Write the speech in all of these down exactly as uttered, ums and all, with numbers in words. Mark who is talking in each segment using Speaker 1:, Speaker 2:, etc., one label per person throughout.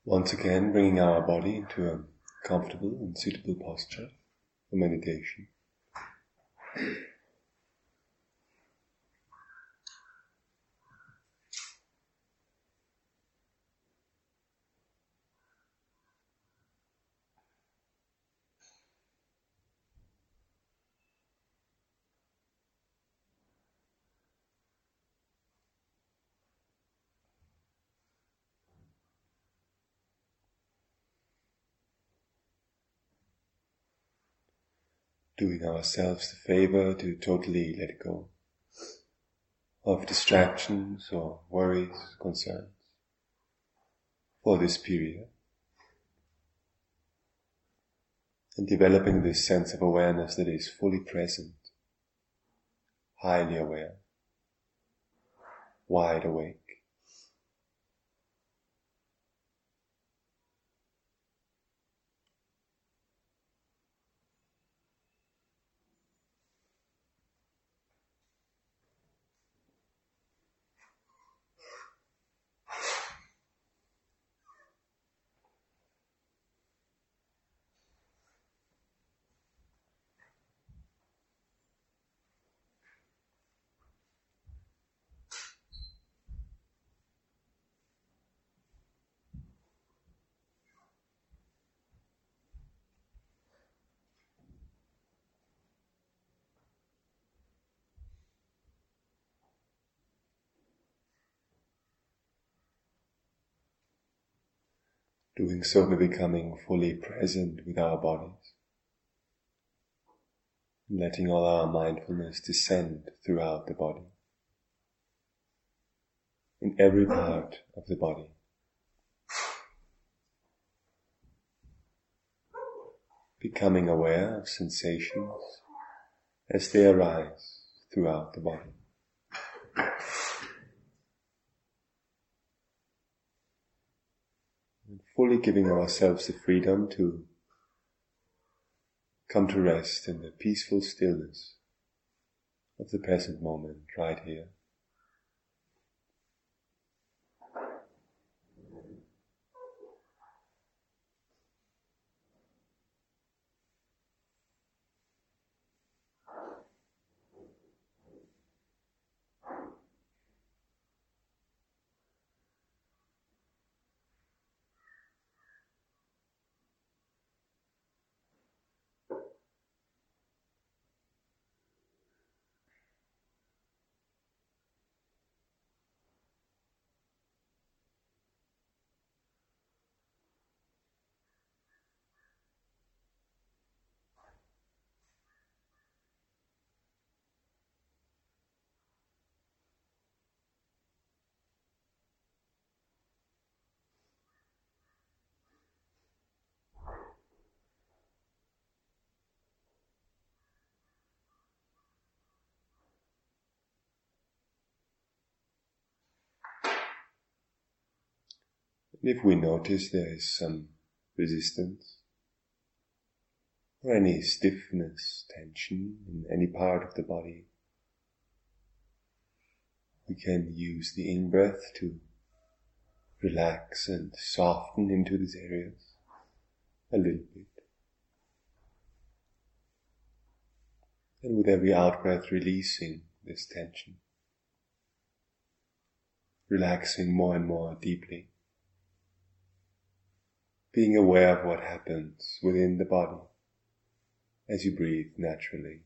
Speaker 1: Once again, bringing our body into a comfortable and suitable posture for meditation. Doing ourselves the favor to totally let go of distractions or worries, concerns for this period, and developing this sense of awareness that is fully present, highly aware, wide awake. Doing so, we're becoming fully present with our bodies, letting all our mindfulness descend throughout the body, in every part of the body. Becoming aware of sensations as they arise throughout the body. And fully giving ourselves the freedom to come to rest in the peaceful stillness of the present moment right here. And if we notice there is some resistance, or any stiffness, tension in any part of the body, we can use the in-breath to relax and soften into these areas a little bit. And with every out-breath, releasing this tension, relaxing more and more deeply, being aware of what happens within the body as you breathe naturally.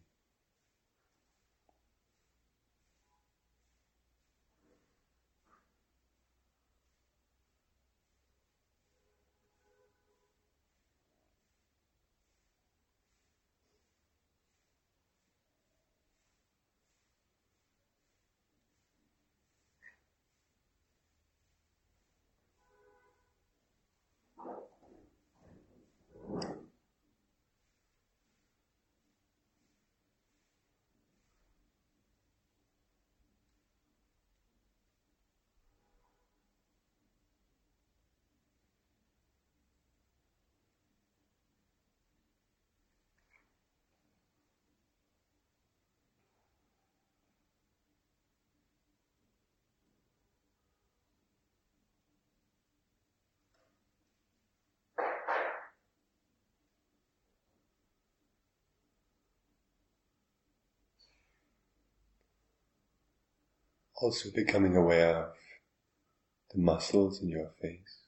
Speaker 1: Also becoming aware of the muscles in your face,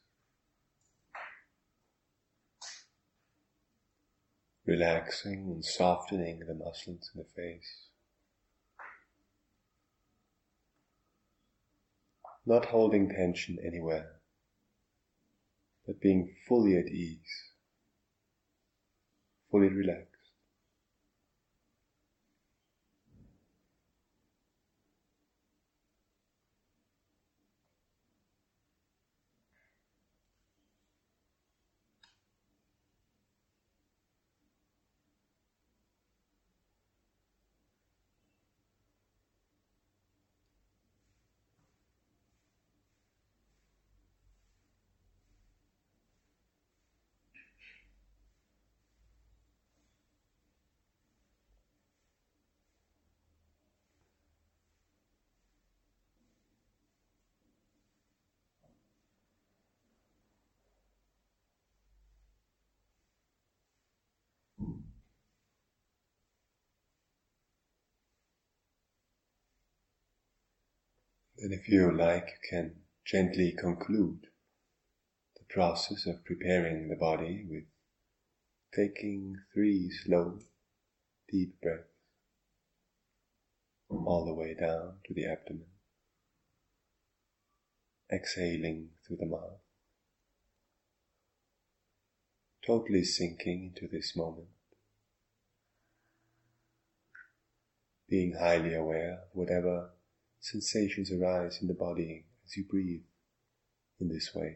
Speaker 1: relaxing and softening the muscles in the face, not holding tension anywhere, but being fully at ease, fully relaxed. And if you like, you can gently conclude the process of preparing the body with taking three slow, deep breaths all the way down to the abdomen, exhaling through the mouth, totally sinking into this moment, being highly aware of whatever sensations arise in the body as you breathe in this way.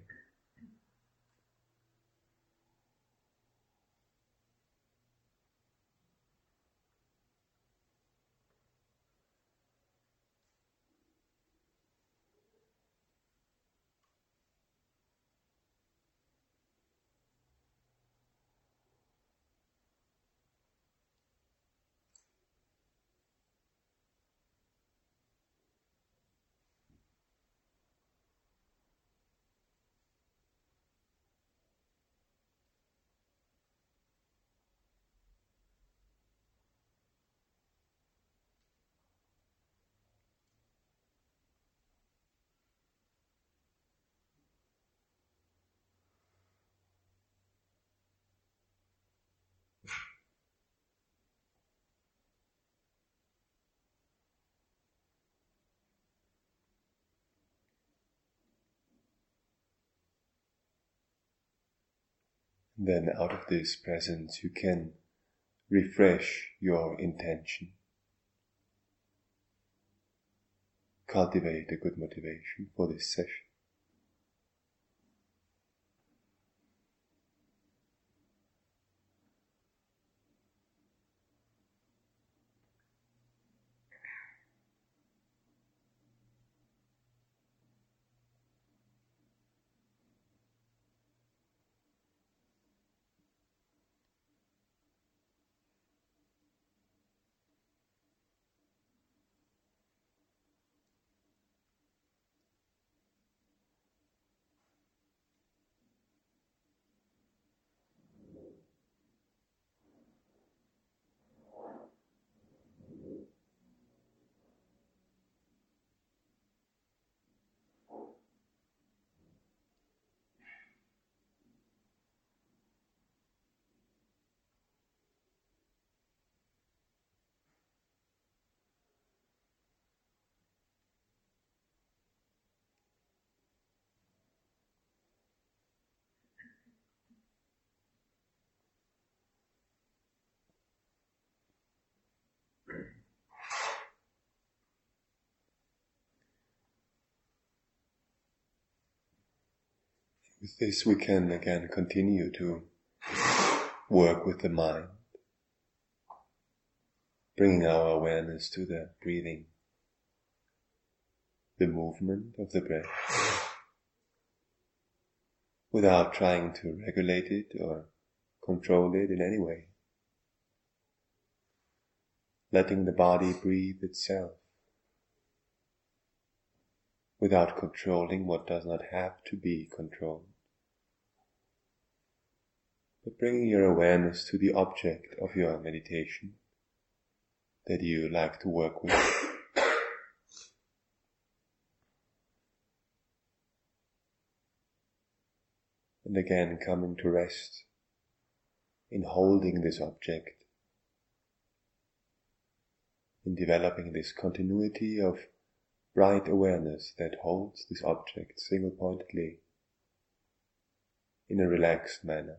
Speaker 1: Then out of this presence you can refresh your intention. Cultivate a good motivation for this session. With this we can again continue to work with the mind, bringing our awareness to the breathing, the movement of the breath, without trying to regulate it or control it in any way. Letting the body breathe itself, without controlling what does not have to be controlled, but bringing your awareness to the object of your meditation that you like to work with. And again coming to rest in holding this object, in developing this continuity of bright awareness that holds this object single-pointedly in a relaxed manner.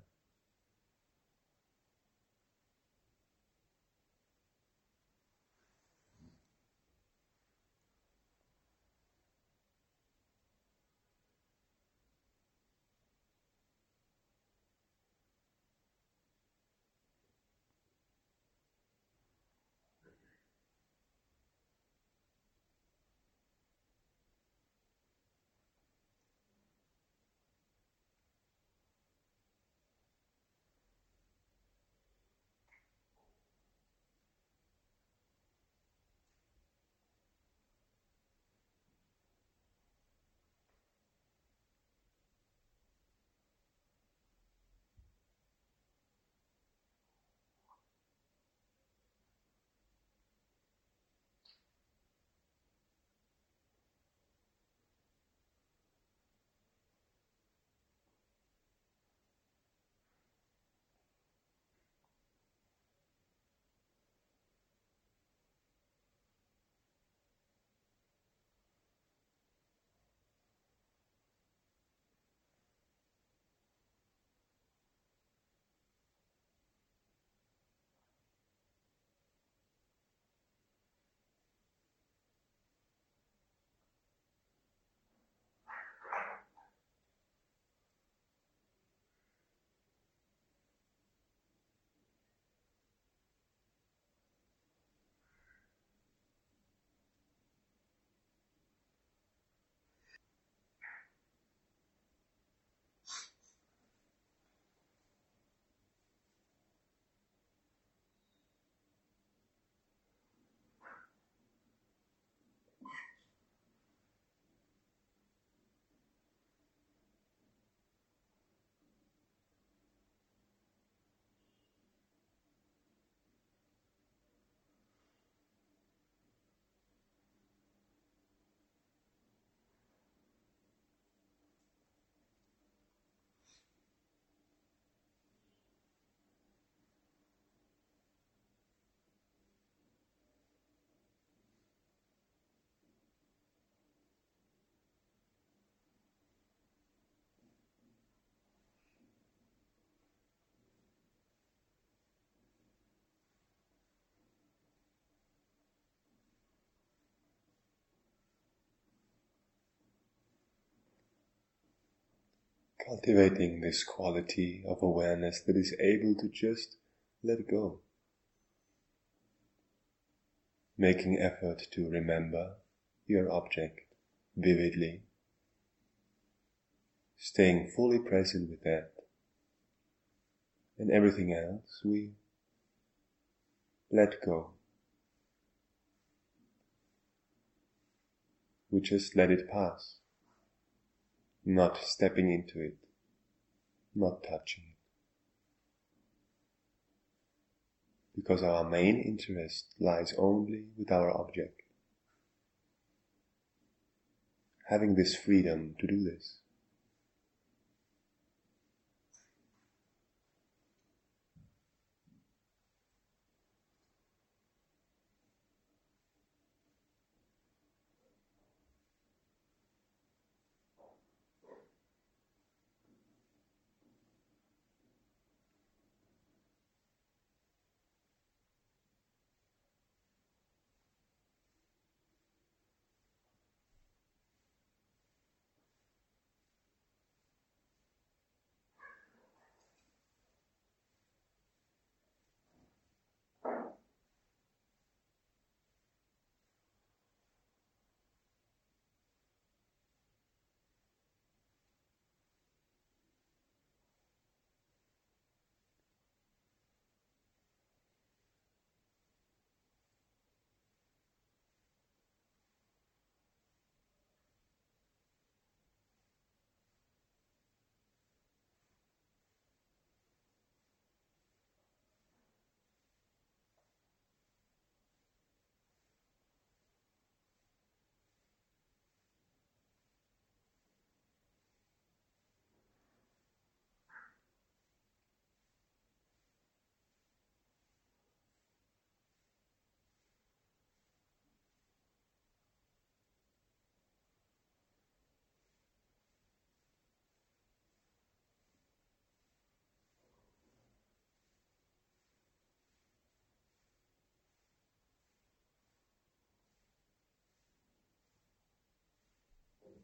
Speaker 1: Cultivating this quality of awareness that is able to just let go. Making effort to remember your object vividly. Staying fully present with that. And everything else we let go. We just let it pass. Not stepping into it, not touching it. Because our main interest lies only with our object. Having this freedom to do this.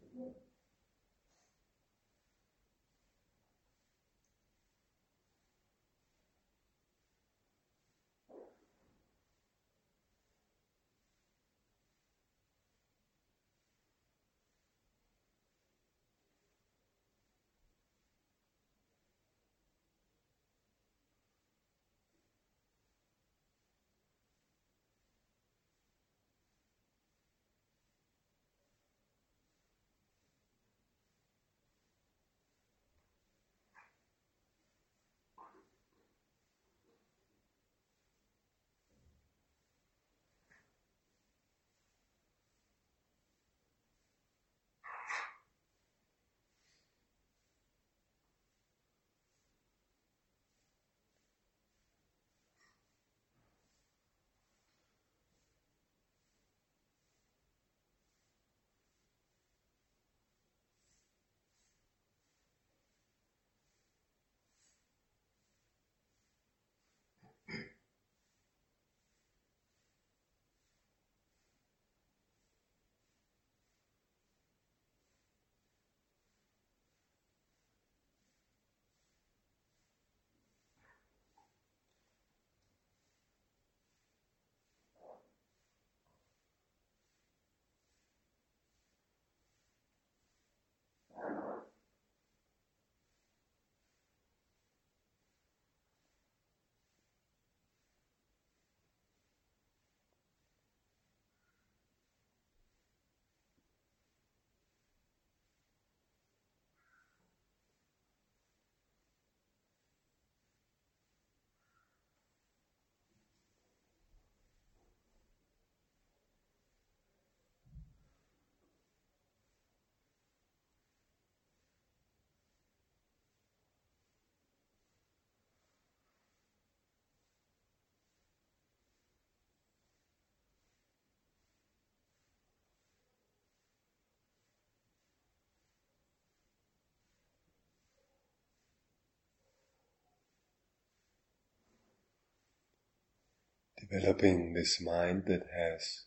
Speaker 1: Developing this mind that has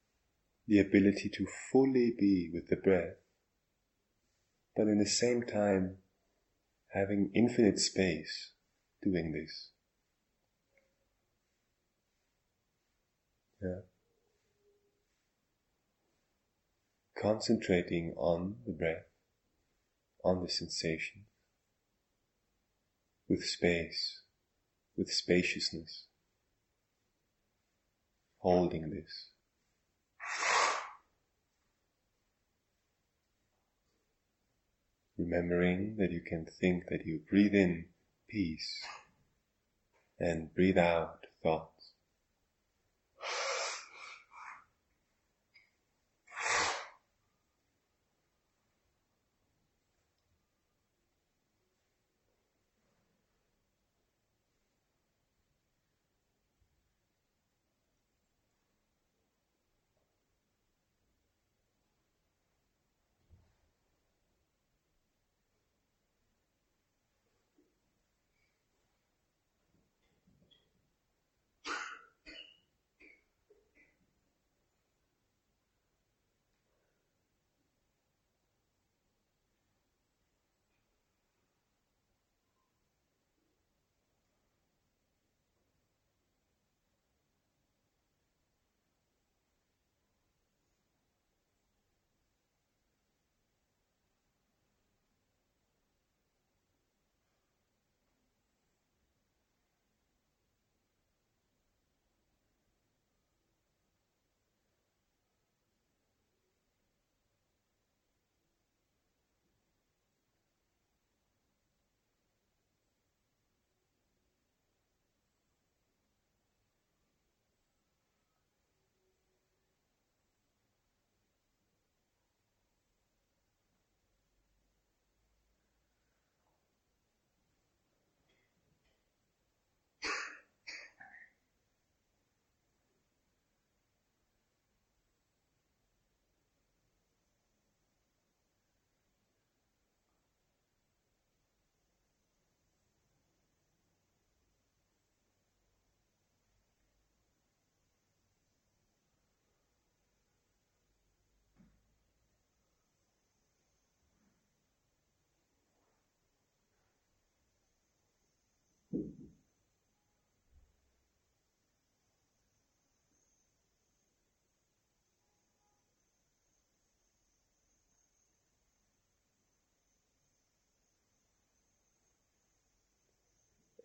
Speaker 1: the ability to fully be with the breath, but in the same time having infinite space doing this. Yeah. Concentrating on the breath, on the sensation, with space, with spaciousness, holding this. Remembering that you can think that you breathe in peace and breathe out thoughts.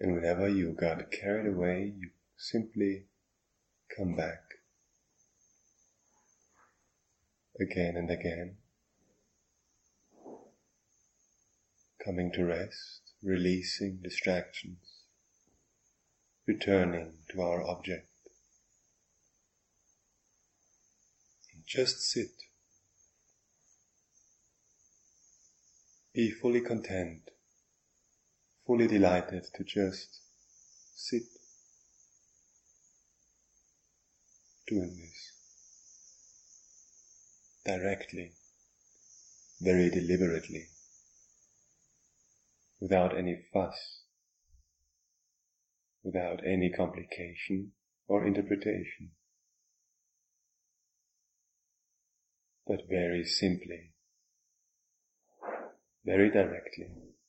Speaker 1: And whenever you got carried away, you simply come back again and again, coming to rest, releasing distractions, returning to our object. And just sit. Be fully content, fully delighted to just sit, doing this directly, very deliberately, without any fuss, without any complication or interpretation, but very simply, very directly.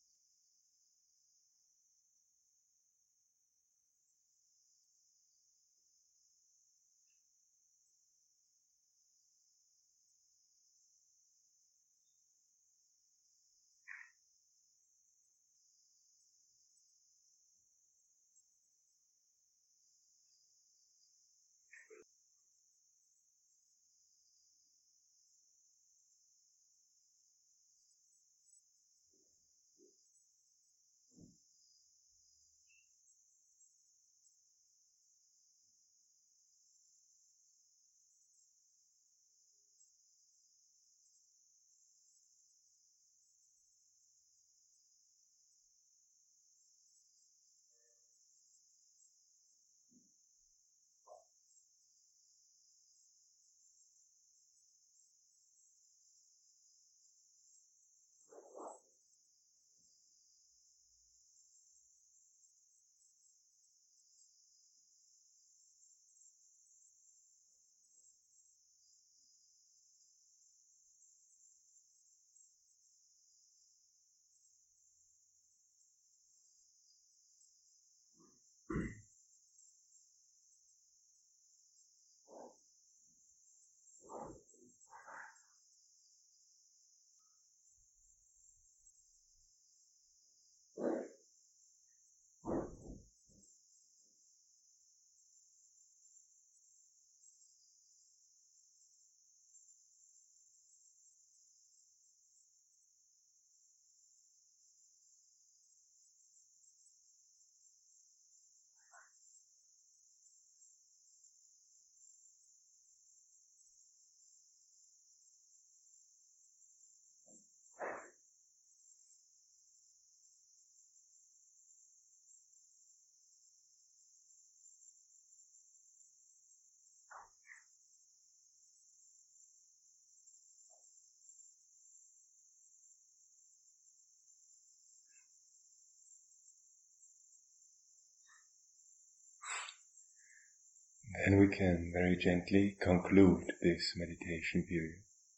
Speaker 1: Then we can very gently conclude this meditation period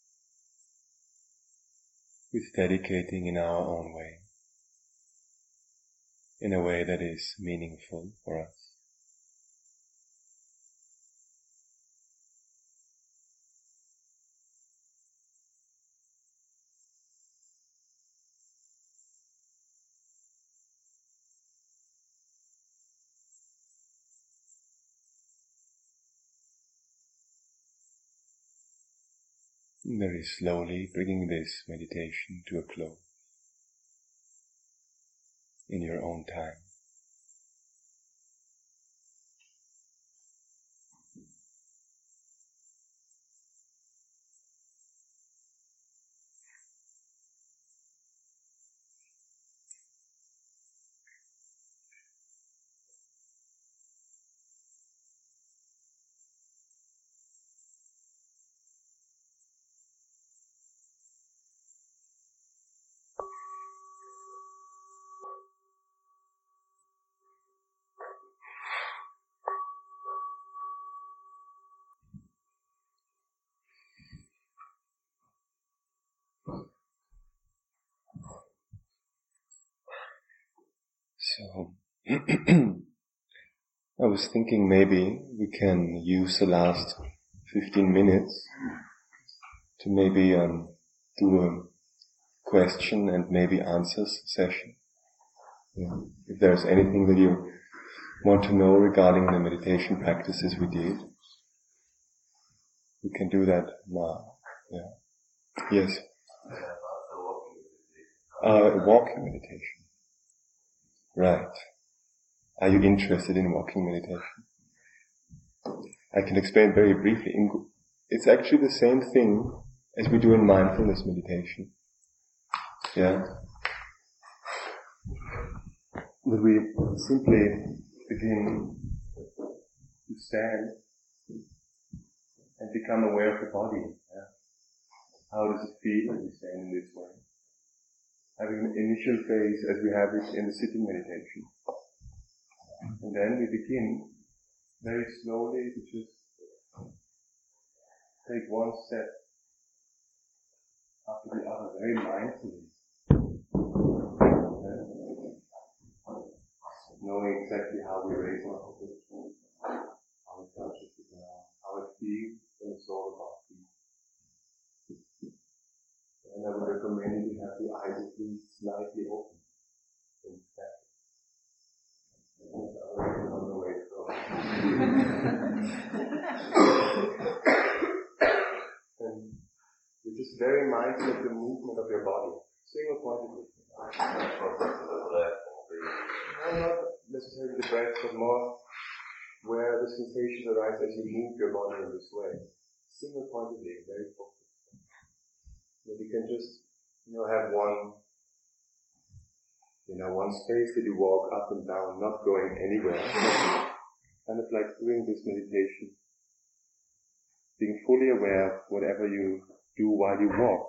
Speaker 1: with dedicating in our own way, in a way that is meaningful for us. Very slowly bringing this meditation to a close in your own time. So, I was thinking maybe we can use the last fifteen minutes to maybe um, do a question and maybe answers session. Yeah. If there's anything that you want to know regarding the meditation practices we did, we can do that now. Yeah. Yes. Uh, walking meditation. Right. Are you interested in walking meditation? I can explain very briefly. It's actually the same thing as we do in mindfulness meditation. Yeah. That we simply begin to stand and become aware of the body. Yeah. How does it feel when we stand in this way? Having an initial phase as we have it in the sitting meditation. And then we begin very slowly to just take one step after the other, very mindfully. Knowing exactly how we raise our position, how it touches the ground, how it feels when the sole of our feet. And I would recommend you have the eyes at least slightly open. In fact, on the way from. And you're just very mindful of the movement of your body, single pointedly. No, not necessarily the breath, but more where the sensations arise as you move your body in this way. Single pointedly, very focused. That you can just, you know, have one, you know, one space that you walk up and down, not going anywhere. Kind of like doing this meditation. Being fully aware of whatever you do while you walk.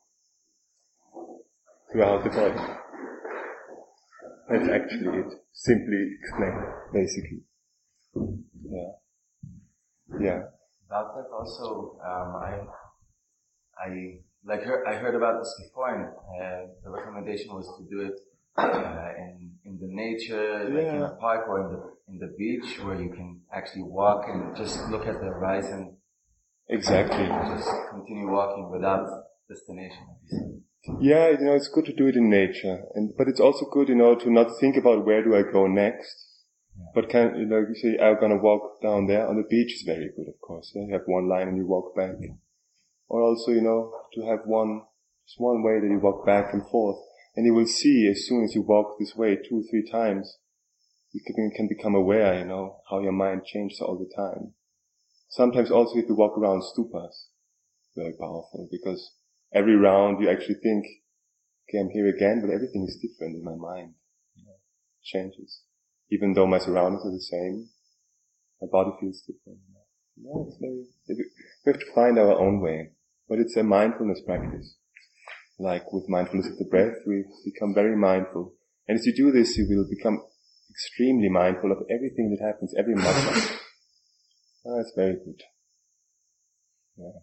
Speaker 1: Throughout the body. That's actually it. Simply explained, basically. Yeah. Yeah.
Speaker 2: About that also, um, I, I, like, heard, I heard about this before, and uh, the recommendation was to do it uh, in in the nature, like
Speaker 1: yeah.
Speaker 2: in a park or in the in the beach, where you can actually walk and just look at the horizon.
Speaker 1: Exactly.
Speaker 2: Just continue walking without destination.
Speaker 1: Yeah, you know, it's good to do it in nature, and but it's also good, you know, to not think about where do I go next, yeah. But can you know, you say I'm gonna walk down there on the beach is very good, of course. Yeah? You have one line and you walk back, or also, you know, to have one just one way that you walk back and forth, and you will see as soon as you walk this way two, three times, you can, can become aware, you know, how your mind changes all the time. Sometimes also if you walk around stupas, very powerful because. Every round you actually think, okay, I'm here again, but everything is different in my mind. It changes. Even though my surroundings are the same, my body feels different. Yeah, it's very, we have to find our own way. But it's a mindfulness practice. Like with mindfulness of the breath, we become very mindful. And as you do this, you will become extremely mindful of everything that happens, every muscle. Ah, it's very good. Yeah.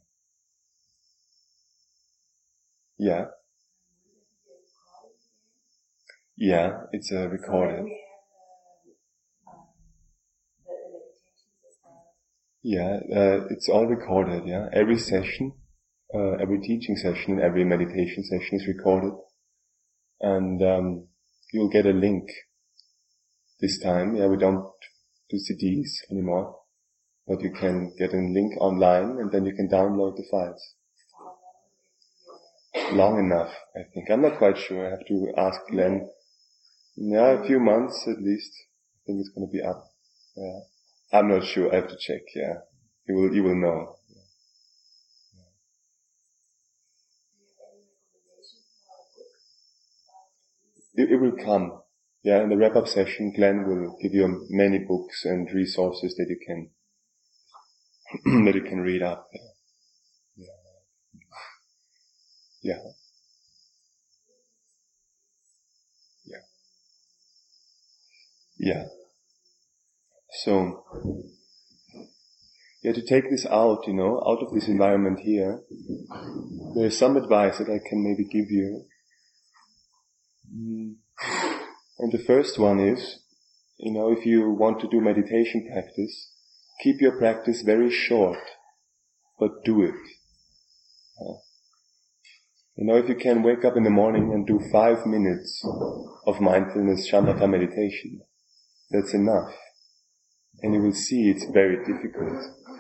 Speaker 1: Yeah. Yeah, it's uh, recorded. Yeah, uh, it's all recorded, yeah. Every session, uh, every teaching session, every meditation session is recorded. And um, you'll get a link this time. Yeah, we don't do C Ds anymore. But you can get a link online and then you can download the files. Long enough, I think. I'm not quite sure. I have to ask Glenn. Yeah, a few months at least. I think it's going to be up. Yeah. I'm not sure. I have to check. Yeah. You will, you will know. Yeah. It, it will come. Yeah, in the wrap-up session, Glenn will give you many books and resources that you can, that you can read up. Yeah. Yeah. Yeah. Yeah. So, yeah, to take this out, you know, out of this environment here, there's some advice that I can maybe give you. Mm. And the first one is, you know, if you want to do meditation practice, keep your practice very short, but do it. Yeah. You know, if you can wake up in the morning and do five minutes of mindfulness shamatha meditation, that's enough. And you will see it's very difficult.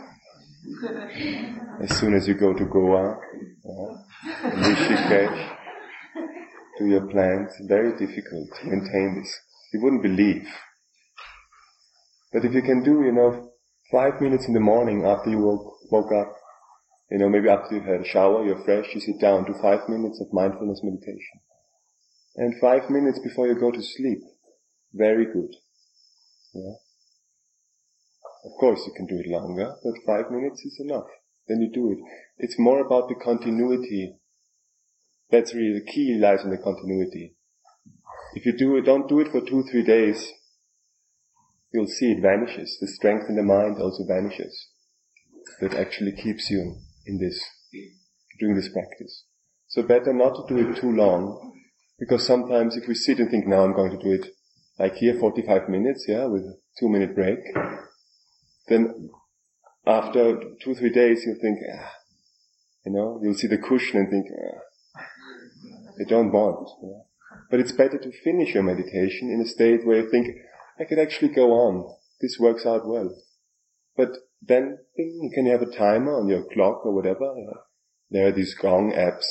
Speaker 1: As soon as you go to Goa, uh, Rishikesh, do your plans, very difficult to maintain this. You wouldn't believe. But if you can do, you know, five minutes in the morning after you woke, woke up, you know, maybe after you've had a shower, you're fresh, you sit down, do five minutes of mindfulness meditation. And five minutes before you go to sleep. Very good. Yeah. Of course you can do it longer, but five minutes is enough. Then you do it. It's more about the continuity. That's really the key lies in the continuity. If you do it, don't do it for two, three days, you'll see it vanishes. The strength in the mind also vanishes. That actually keeps you in this, doing this practice. So better not to do it too long, because sometimes if we sit and think, now I'm going to do it like here, forty-five minutes, yeah, with a two minute break, then after two, three days you'll think, ah, you know, you'll see the cushion and think, ah, I don't want. Yeah. But it's better to finish your meditation in a state where you think, I could actually go on. This works out well. But then you can have a timer on your clock or whatever. Yeah. There are these gong apps.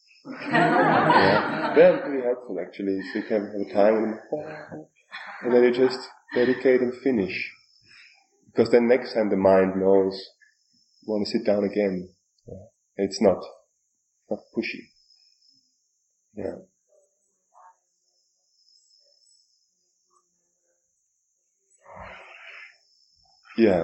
Speaker 1: Yeah. They're pretty helpful actually. So you can have a timer and then you just dedicate and finish. Because then next time the mind knows you want to sit down again. Yeah. It's not, not pushy. Yeah. Yeah.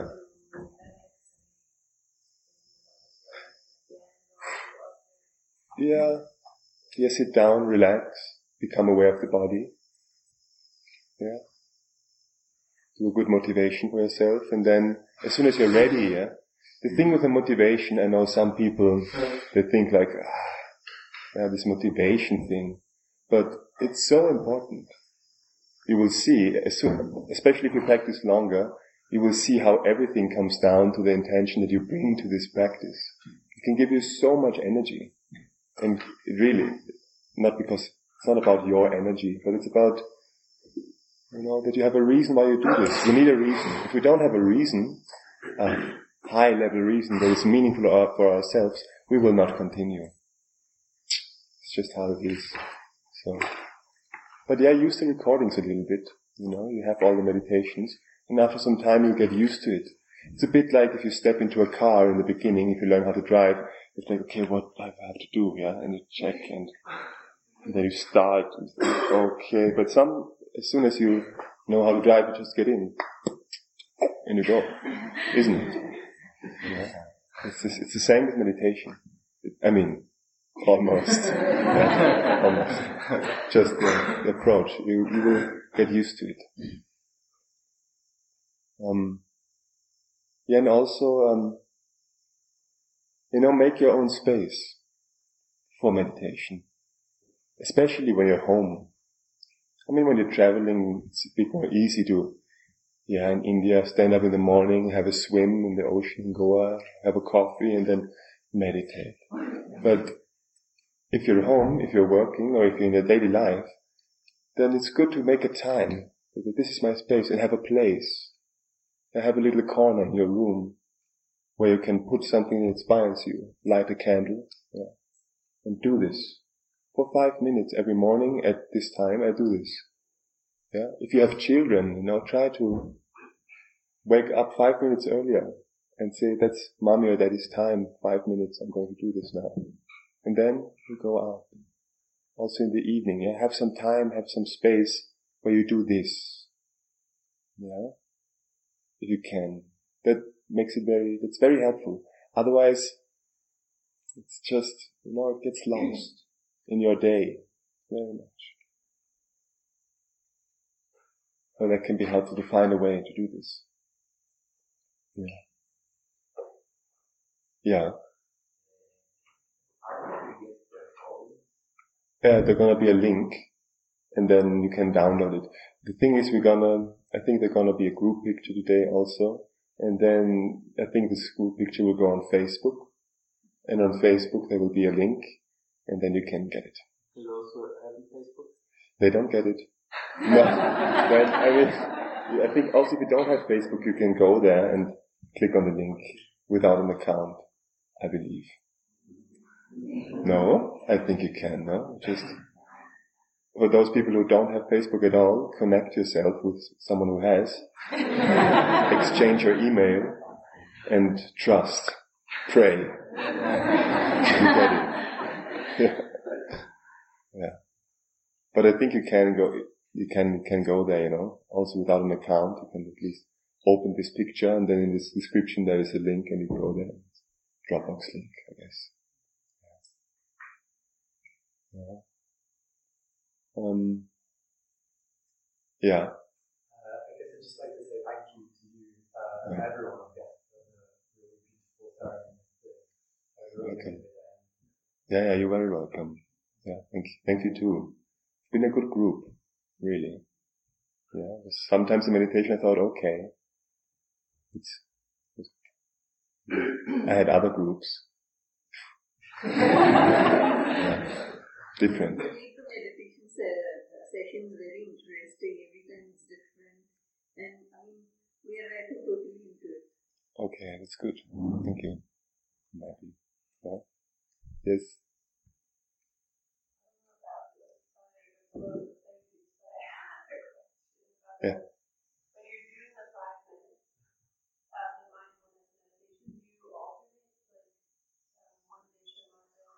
Speaker 1: Yeah. Yeah, sit down, relax, become aware of the body. Yeah. Do a good motivation for yourself, and then as soon as you're ready, yeah. The thing with the motivation, I know some people, they think like, ah, yeah, this motivation thing. But it's so important. You will see, as soon, especially if you practice longer, you will see how everything comes down to the intention that you bring to this practice. It can give you so much energy. And really, not because, it's not about your energy, but it's about, you know, that you have a reason why you do this. We need a reason. If we don't have a reason, a high level reason that is meaningful for ourselves, we will not continue. It's just how it is. So, but yeah, use the recordings a little bit. You know, you have all the meditations, and after some time you get used to it. It's a bit like if you step into a car in the beginning, if you learn how to drive, you think, okay, what do I have to do, yeah? And you check, and, and then you start, and think, okay, but some, as soon as you know how to drive, you just get in, and you go, isn't it? Yeah. It's, just, it's the same with meditation. I mean, almost. Yeah, almost. Just the, the approach. You, you will get used to it. Um, yeah, and also, um, you know, make your own space for meditation. Especially when you're home. I mean, when you're traveling, it's a bit more easy to, yeah, in India, stand up in the morning, have a swim in the ocean in Goa, have a coffee, and then meditate. But if you're home, if you're working, or if you're in your daily life, then it's good to make a time. This is my space, and have a place. And have a little corner in your room where you can put something that inspires you. Light a candle, yeah, and do this. For five minutes every morning at this time, I do this. Yeah. If you have children, you know, try to wake up five minutes earlier and say, that's mommy or daddy's time, five minutes, I'm going to do this now. And then you go out. Also in the evening, yeah, have some time, have some space where you do this. Yeah. If you can. That makes it very, that's very helpful. Otherwise, it's just, you know, it gets lost in your day. Very much. So that can be helpful to find a way to do this. Yeah. Yeah. Yeah, there's gonna be a link, and then you can download it. The thing is, we're gonna, I think there's gonna be a group picture today also, and then I think this group picture will go on Facebook, and on Facebook there will be a link, and then you can get it.
Speaker 2: Do you also have Facebook?
Speaker 1: They don't get it. No. Then, I mean, I think also if you don't have Facebook, you can go there and click on the link without an account, I believe. No, I think you can, no? Just, for those people who don't have Facebook at all, connect yourself with someone who has. Exchange your email and trust. Pray. You get it. Yeah. Yeah. But I think you can go, you can, can go there, you know, also without an account. You can at least open this picture, and then in this description there is a link, and you go there. Dropbox link, I guess. Yeah. Um, yeah.
Speaker 3: Uh, I guess I'd just like to say thank you to you, uh, and
Speaker 1: Yeah.
Speaker 3: everyone, I guess, for the really beautiful ceremony. I really
Speaker 1: Okay.
Speaker 3: enjoyed it.
Speaker 1: Yeah, yeah, you're very welcome. Yeah, thank you, thank you too. It's been a good group, really. Yeah, sometimes in meditation I thought, okay, it's, it's I had other groups. Yeah, different.
Speaker 4: I think the meditation se- session is very interesting. Every time it's different, and I mean, we are I think totally into it.
Speaker 1: Okay, that's good. Thank you. I'm happy. Yeah. Yes. Yeah.
Speaker 5: When you're doing the five minutes of the mindfulness meditation, do you alternate like um, one day shamatha,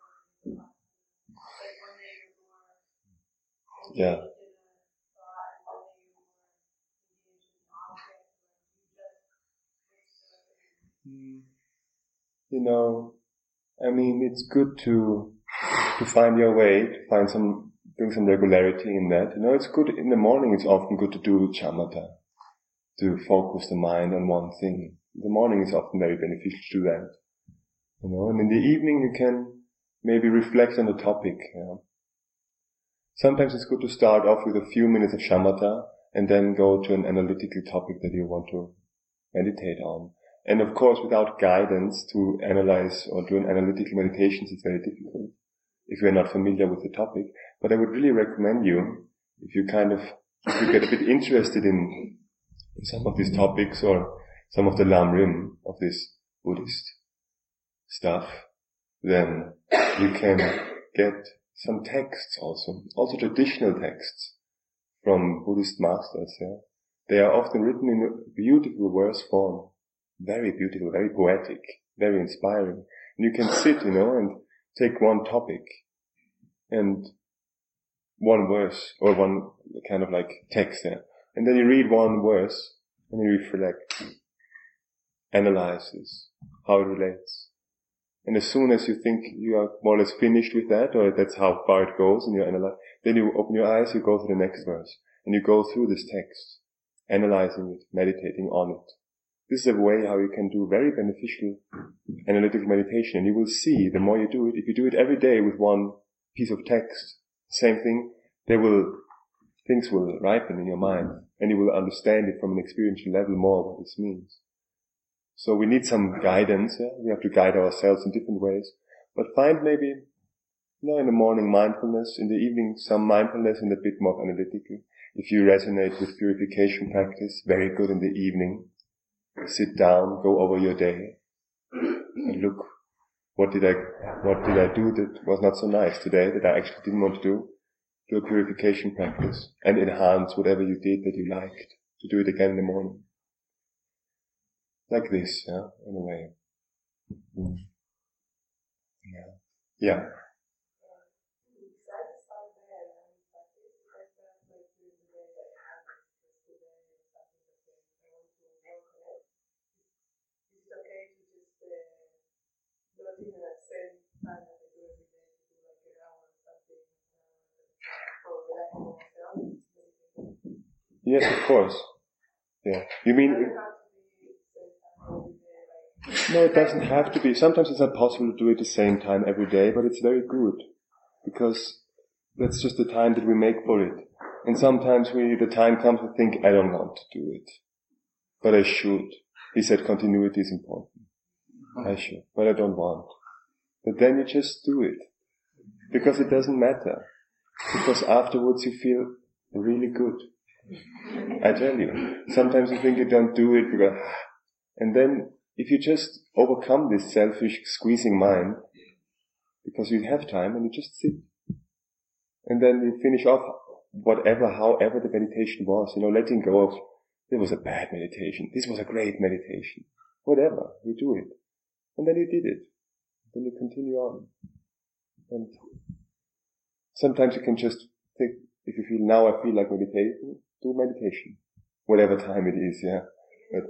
Speaker 5: like one day you're more engaged
Speaker 1: Yeah.
Speaker 5: in a thought, and one day you're more engaged in an object, or you just switch to it?
Speaker 1: You know, I mean, it's good to to find your way, to find some, bring some regularity in that. You know, it's good in the morning. It's often good to do shamatha, to focus the mind on one thing. In the morning is often very beneficial to do that. You know, and in the evening you can maybe reflect on the topic. You know. Sometimes it's good to start off with a few minutes of shamatha and then go to an analytical topic that you want to meditate on. And of course, without guidance to analyze or do an analytical meditations, it's very difficult if you're not familiar with the topic. But I would really recommend you, if you kind of, if you get a bit interested in, in some of these topics or some of the lam rim of this Buddhist stuff, then you can get some texts also, also traditional texts from Buddhist masters. Yeah, they are often written in a beautiful verse form, very beautiful, very poetic, very inspiring. And you can sit, you know, and take one topic and one verse or one kind of like text there, and then you read one verse and you reflect, analyze this, how it relates. And as soon as you think you are more or less finished with that, or that's how far it goes in your analyze, then you open your eyes, you go to the next verse, and you go through this text, analyzing it, meditating on it. This is a way how you can do very beneficial analytical meditation, and you will see the more you do it, if you do it every day with one piece of text, same thing, there will, things will ripen in your mind, and you will understand it from an experiential level more what this means. So we need some guidance, yeah? We have to guide ourselves in different ways, but find maybe, you know, in the morning mindfulness, in the evening some mindfulness and a bit more analytical. If you resonate with purification practice, very good in the evening. Sit down, go over your day, and look, what did I, what did I do that was not so nice today, that I actually didn't want to do? Do a purification practice, and enhance whatever you did that you liked, to do it again in the morning. Like this, yeah, in a way. Mm. Yeah. Yeah. Yes, of course. Yeah. You mean, no, it doesn't have to be. Sometimes it's not possible to do it at the same time every day, but it's very good. Because that's just the time that we make for it. And sometimes we, the time comes to think, I don't want to do it. But I should. He said continuity is important. I should. But I don't want. But then you just do it. Because it doesn't matter. Because afterwards you feel really good. I tell you. Sometimes you think you don't do it because, and then if you just overcome this selfish squeezing mind, because you have time and you just sit. And then you finish off whatever, however the meditation was, you know, letting go of, it was a bad meditation, this was a great meditation. Whatever, you do it. And then you did it. Then you continue on. And sometimes you can just think, if you feel, now I feel like meditating, do meditation. Whatever time it is, yeah. But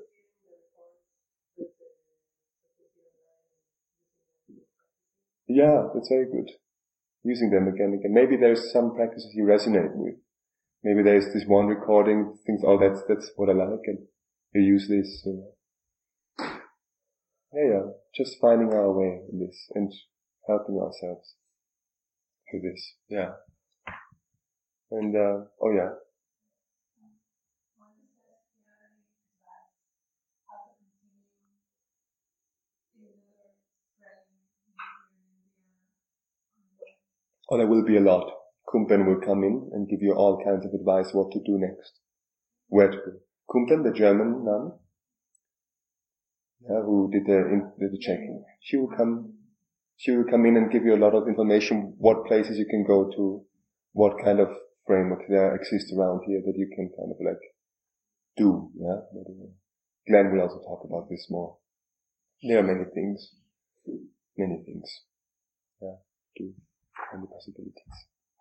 Speaker 1: yeah, that's very good. Using them again and again. Maybe there's some practices you resonate with. Maybe there's this one recording, things, oh, that's, that's what I like, and you use this, you know. Yeah, yeah. Just finding our way in this and helping ourselves with this. Yeah. And, uh, oh yeah. Oh, there will be a lot. Kumpen will come in and give you all kinds of advice what to do next. Where to go. Kumpen, the German nun, yeah, who did the, in, did the checking, she will come, she will come in and give you a lot of information, what places you can go to, what kind of framework there exists around here that you can kind of like do, yeah. Glenn will also talk about this more. There are many things, many things, yeah, do. And the possibilities.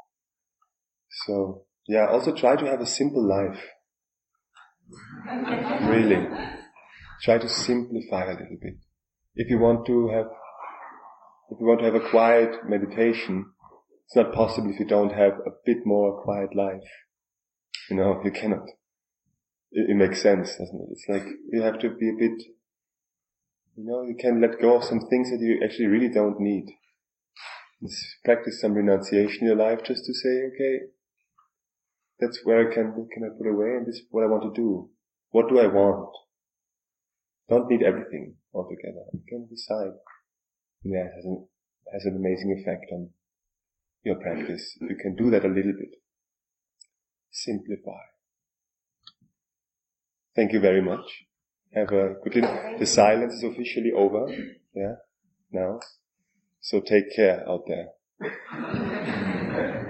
Speaker 1: So, yeah, also try to have a simple life. Really. Try to simplify a little bit. If you want to have, if you want to have a quiet meditation, it's not possible if you don't have a bit more quiet life. You know, you cannot. It, it makes sense, doesn't it? It's like, you have to be a bit, you know, you can let go of some things that you actually really don't need. Just practice some renunciation in your life just to say, okay, that's where I can, can I put away, and this is what I want to do. What do I want? Don't need everything altogether. You can decide. And yeah, it has an, has an amazing effect on your practice. You can do that a little bit. Simplify. Thank you very much. Have a good little, the silence is officially over. Yeah, now. So take care out there.